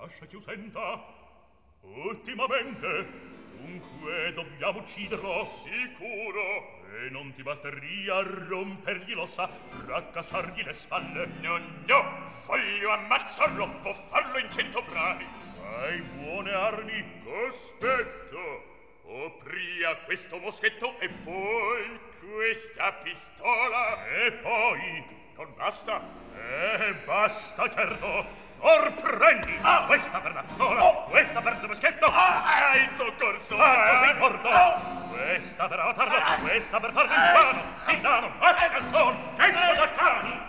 lascia ch'io senta. Ultimamente, dunque dobbiamo ucciderlo. Sicuro. E non ti basteria rompergli l'ossa, fracassargli le spalle? No, no, voglio ammazzarlo, può farlo in 100 brani. Hai buone armi? Cospetto. Opria questo moschetto e poi questa pistola. E poi? Non basta? Basta, certo. Or prendi! Questa per la pistola, questa per il moschetto. Il soccorso! Fatto sei morto! Questa per avatarlo, questa per farlo in vano, mascalzon, tempo da cani!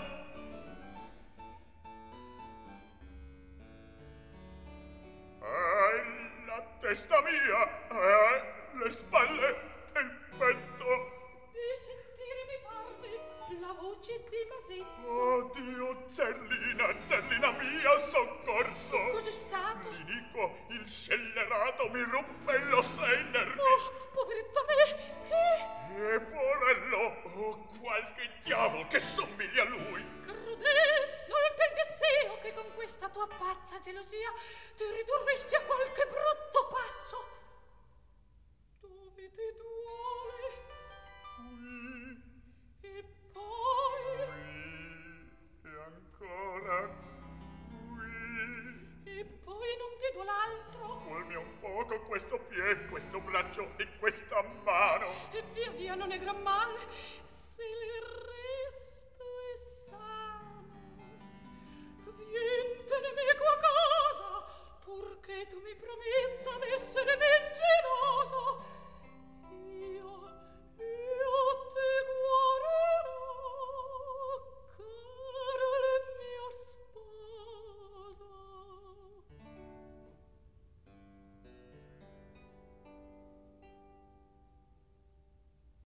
La testa mia, le spalle e il petto. Di sentire mi parli la voce di Masetto. Oddio, Zerlina mia, soccorso! Cos'è stato? Mi dico, il scellerato mi ruppe l'ossa e i nervi. Oh, poveretto me, che? E porello, qualche diavolo che somiglia a lui. Crudele, oltre il deseo che con questa tua pazza gelosia ti ridurresti a qualche brutto passo. Dove ti duole? Qui. E poi? Qui. E ancora qui. E poi non ti duole altro? Duolmi un poco questo piede, questo braccio e questa mano. E via via non è gran male.